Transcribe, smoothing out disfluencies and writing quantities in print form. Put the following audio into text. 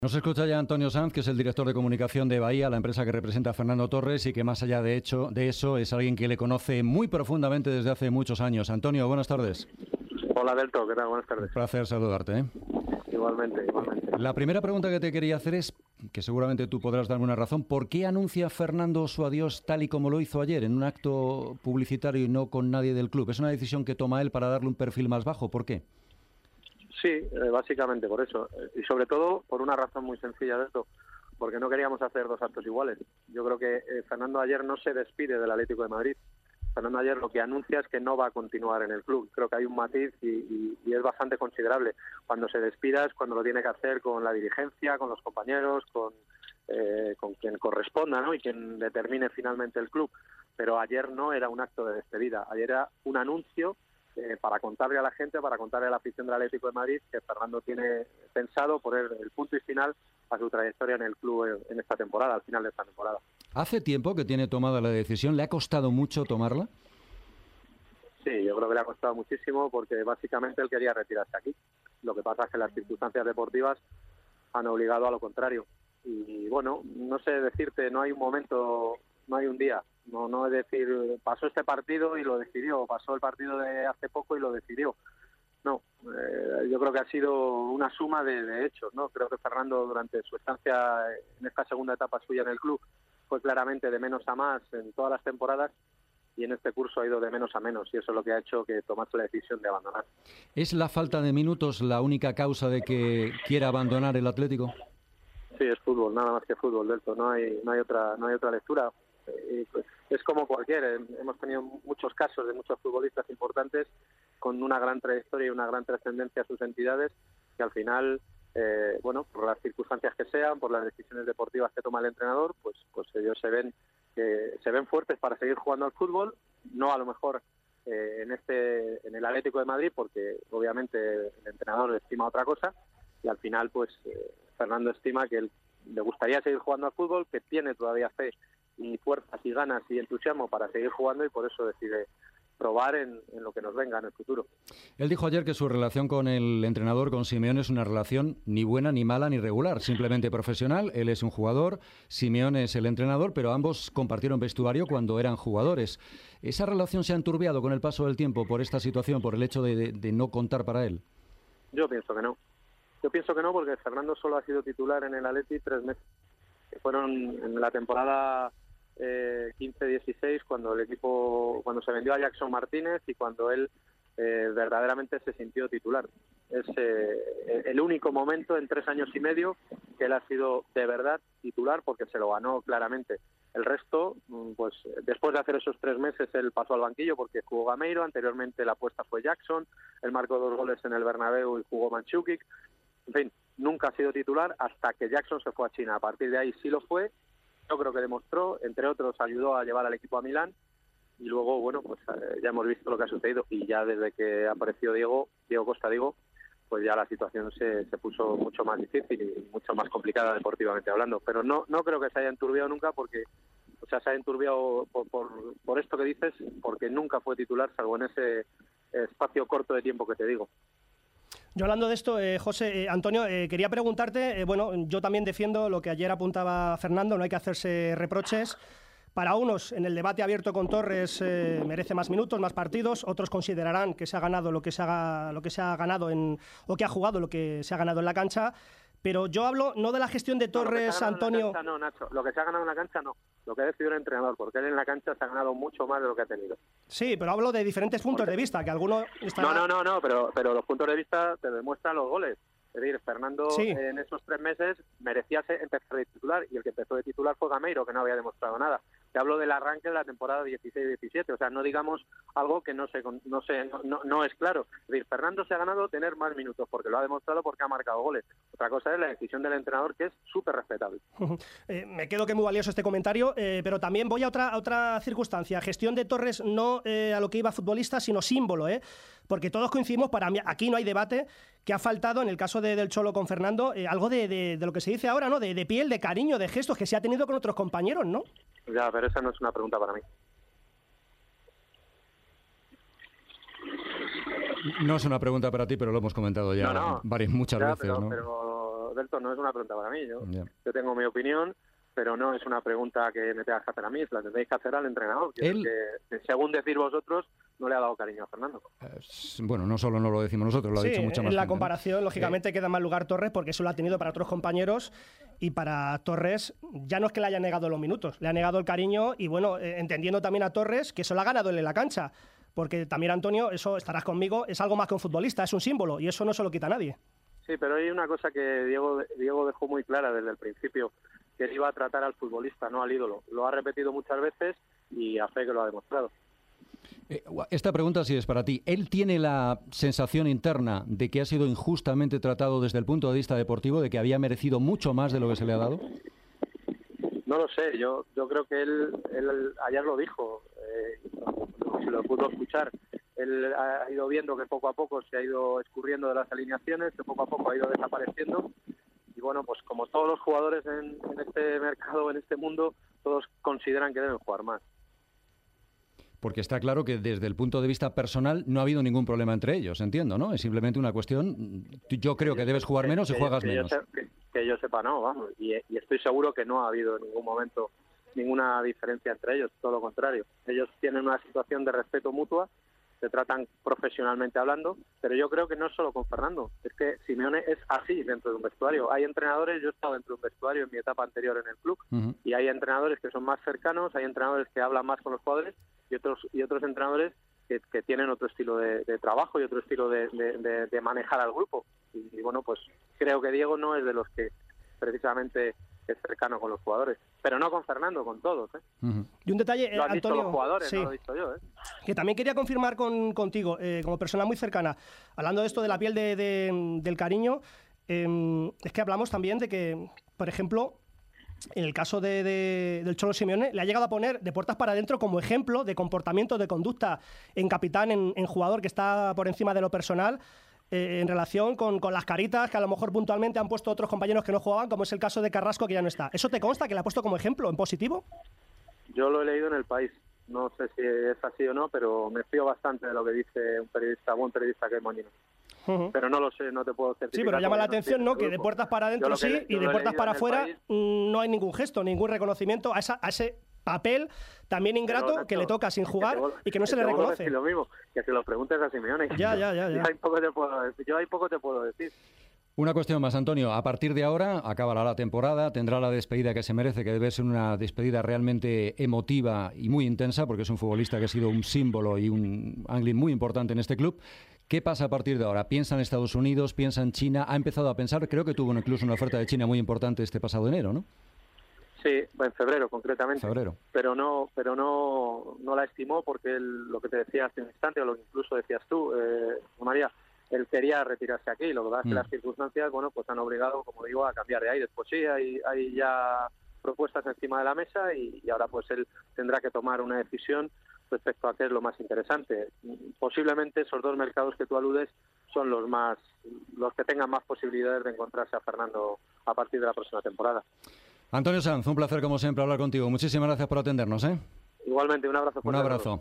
Nos escucha ya Antonio Sanz, que es el director de comunicación de Bahía, la empresa que representa a Fernando Torres y que más allá de eso es alguien que le conoce muy profundamente desde hace muchos años. Antonio, buenas tardes. Hola, Delto, ¿qué tal? Buenas tardes. Un placer saludarte, ¿eh? Igualmente. La primera pregunta que te quería hacer es, que seguramente tú podrás darme una razón, ¿por qué anuncia Fernando su adiós tal y como lo hizo ayer, en un acto publicitario y no con nadie del club? ¿Es una decisión que toma él para darle un perfil más bajo? ¿Por qué? Sí, básicamente por eso. Y sobre todo por una razón muy sencilla de esto, porque no queríamos hacer dos actos iguales. Yo creo que Fernando ayer no se despide del Atlético de Madrid. Fernando ayer lo que anuncia es que no va a continuar en el club. Creo que hay un matiz y es bastante considerable. Cuando se despida es cuando lo tiene que hacer con la dirigencia, con los compañeros, con quien corresponda, ¿no? Y quien determine finalmente el club. Pero ayer no era un acto de despedida. Ayer era un anuncio para contarle a la gente, para contarle a la afición del Atlético de Madrid que Fernando tiene pensado poner el punto y final a su trayectoria en el club en esta temporada, al final de esta temporada. ¿Hace tiempo que tiene tomada la decisión? ¿Le ha costado mucho tomarla? Sí, yo creo que le ha costado muchísimo porque básicamente él quería retirarse aquí. Lo que pasa es que las circunstancias deportivas han obligado a lo contrario. Y bueno, no sé decirte, no hay un momento, no hay un día. No es decir, pasó este partido y lo decidió, pasó el partido de hace poco y lo decidió. No, yo creo que ha sido una suma de hechos, ¿no? Creo que Fernando durante su estancia en esta segunda etapa suya en el club fue claramente de menos a más en todas las temporadas y en este curso ha ido de menos a menos y eso es lo que ha hecho que tomase la decisión de abandonar. ¿Es la falta de minutos la única causa de que quiera abandonar el Atlético? Sí, es fútbol, nada más que fútbol, Delto, no hay otra lectura. Es como cualquiera, hemos tenido muchos casos de muchos futbolistas importantes con una gran trayectoria y una gran trascendencia a sus entidades que al final, por las circunstancias que sean, por las decisiones deportivas que toma el entrenador, pues ellos se ven fuertes para seguir jugando al fútbol, no a lo mejor en el Atlético de Madrid, porque obviamente el entrenador estima otra cosa y al final Fernando estima que él le gustaría seguir jugando al fútbol, que tiene todavía fe y fuerzas y ganas y entusiasmo para seguir jugando y por eso decide probar en lo que nos venga en el futuro. Él dijo ayer que su relación con el entrenador, con Simeone, es una relación ni buena, ni mala, ni regular, simplemente profesional. Él es un jugador, Simeone es el entrenador, pero ambos compartieron vestuario cuando eran jugadores. ¿Esa relación se ha enturbiado con el paso del tiempo por esta situación, por el hecho de no contar para él? Yo pienso que no. Porque Fernando solo ha sido titular en el Atleti 3 meses, que fueron en la temporada 15-16 cuando se vendió a Jackson Martínez y cuando él verdaderamente se sintió titular. Es el único momento en 3 años y medio que él ha sido de verdad titular porque se lo ganó claramente. El resto, después de hacer esos 3 meses, él pasó al banquillo porque jugó Gameiro, anteriormente la apuesta fue Jackson, él marcó 2 goles en el Bernabéu y jugó Mandžukić. En fin, nunca ha sido titular hasta que Jackson se fue a China. A partir de ahí sí lo fue. Yo creo que demostró, entre otros, ayudó a llevar al equipo a Milán y luego, ya hemos visto lo que ha sucedido y ya desde que apareció Diego Costa, pues ya la situación se puso mucho más difícil y mucho más complicada deportivamente hablando. Pero no creo que se haya enturbiado nunca porque, se haya enturbiado por esto que dices, porque nunca fue titular, salvo en ese espacio corto de tiempo que te digo. Yo hablando de esto, José, Antonio, quería preguntarte, yo también defiendo lo que ayer apuntaba Fernando, no hay que hacerse reproches. Para unos, en el debate abierto con Torres, merece más minutos, más partidos. Otros considerarán que se ha ganado lo que se ha ganado o que ha jugado lo que se ha ganado en la cancha. Pero yo hablo no de la gestión de Torres, Antonio. No, Nacho, lo que se ha ganado en la cancha no. Lo que ha decidido el entrenador, porque él en la cancha se ha ganado mucho más de lo que ha tenido. Sí, pero hablo de diferentes puntos de vista, que alguno está... No, pero los puntos de vista te demuestran los goles. Es decir, Fernando en esos 3 meses merecía empezar de titular y el que empezó de titular fue Gameiro, que no había demostrado nada. Te hablo del arranque de la temporada 16-17, o sea, no digamos algo que no es claro. Es decir, Fernando se ha ganado tener más minutos porque lo ha demostrado, porque ha marcado goles. Otra cosa es la decisión del entrenador, que es súper respetable. Me quedo que muy valioso este comentario, pero también voy a otra circunstancia. Gestión de Torres no a lo que iba futbolista, sino símbolo, porque todos coincidimos, para mí, aquí no hay debate, que ha faltado, en el caso del Cholo con Fernando, algo de lo que se dice ahora, ¿no? De piel, de cariño, de gestos que se ha tenido con otros compañeros, ¿no? Ya, pero esa no es una pregunta para mí. No es una pregunta para ti, pero lo hemos comentado ya muchas veces, ¿no? Pero Delton, no es una pregunta para mí. Yo Yeah. tengo mi opinión, pero no es una pregunta que me tengas que hacer a mí, la tendréis que hacer al entrenador. Que según decir vosotros, no le ha dado cariño a Fernando. Bueno, no solo no lo decimos nosotros, lo ha dicho mucha más en la gente, comparación, ¿no? lógicamente, queda más lugar Torres, porque eso lo ha tenido para otros compañeros, y para Torres ya no es que le haya negado los minutos, le ha negado el cariño, y bueno, entendiendo también a Torres que eso lo ha ganado él en la cancha, porque también, Antonio, eso estarás conmigo, es algo más que un futbolista, es un símbolo, y eso no se lo quita a nadie. Sí, pero hay una cosa que Diego dejó muy clara desde el principio, que él iba a tratar al futbolista, no al ídolo. Lo ha repetido muchas veces y a fe que lo ha demostrado. Esta pregunta sí es para ti. ¿Él tiene la sensación interna de que ha sido injustamente tratado desde el punto de vista deportivo, de que había merecido mucho más de lo que se le ha dado? No lo sé, yo creo que él ayer lo dijo, si lo pudo escuchar. Él ha ido viendo que poco a poco se ha ido escurriendo de las alineaciones, que poco a poco ha ido desapareciendo. Y bueno, pues como todos los jugadores en este mercado, en este mundo, todos consideran que deben jugar más. Porque está claro que desde el punto de vista personal no ha habido ningún problema entre ellos, entiendo, ¿no? Es simplemente una cuestión, yo creo que debes jugar menos y juegas menos. Que yo sepa, no, vamos. Y estoy seguro que no ha habido en ningún momento ninguna diferencia entre ellos, todo lo contrario. Ellos tienen una situación de respeto mutua, se tratan profesionalmente hablando, pero yo creo que no es solo con Fernando, es que Simeone es así dentro de un vestuario. Hay entrenadores, yo he estado dentro de un vestuario en mi etapa anterior en el club, y hay entrenadores que son más cercanos, hay entrenadores que hablan más con los jugadores y otros entrenadores que tienen otro estilo de trabajo y otro estilo de manejar al grupo. Y bueno, pues creo que Diego no es de los que precisamente es cercano con los jugadores, pero no con Fernando, con todos. Y un detalle, lo han Antonio, dicho los jugadores, sí, no lo he dicho yo. Que también quería confirmar contigo, como persona muy cercana, hablando de esto de la piel del cariño, es que hablamos también de que, por ejemplo, en el caso del Cholo Simeone, le ha llegado a poner de puertas para adentro como ejemplo de comportamiento, de conducta en capitán, en jugador que está por encima de lo personal, en relación con las caritas que a lo mejor puntualmente han puesto otros compañeros que no jugaban, como es el caso de Carrasco, que ya no está. ¿Eso te consta que le ha puesto como ejemplo, en positivo? Yo lo he leído en El País. No sé si es así o no, pero me fío bastante de lo que dice un buen periodista que es Moñino. Pero no lo sé, no te puedo certificar. Sí, pero llama la atención, ¿no? Que de puertas para adentro sí, y de puertas para afuera no hay ningún gesto, ningún reconocimiento a ese papel también ingrato que le toca sin jugar y que no se le reconoce. Lo mismo, que se lo preguntes a Simeone. Ya. Yo ahí poco te puedo decir. Una cuestión más, Antonio. A partir de ahora acabará la temporada, tendrá la despedida que se merece, que debe ser una despedida realmente emotiva y muy intensa, porque es un futbolista que ha sido un símbolo y un angling muy importante en este club. ¿Qué pasa a partir de ahora? ¿Piensa en Estados Unidos? ¿Piensa en China? ¿Ha empezado a pensar? Creo que tuvo incluso una oferta de China muy importante este pasado enero, ¿no? Sí, en febrero concretamente. Febrero. Pero no la estimó porque lo que te decía hace un instante, o lo que incluso decías tú, María, él quería retirarse aquí. Lo que pasa es que las circunstancias, bueno, pues han obligado, como digo, a cambiar de aires. Pues sí, hay ya propuestas encima de la mesa y ahora pues él tendrá que tomar una decisión respecto a qué es lo más interesante. Posiblemente esos dos mercados que tú aludes son los que tengan más posibilidades de encontrarse a Fernando a partir de la próxima temporada. Antonio Sanz, un placer como siempre hablar contigo. Muchísimas gracias por atendernos, ¿eh? Igualmente, un abrazo. Un abrazo.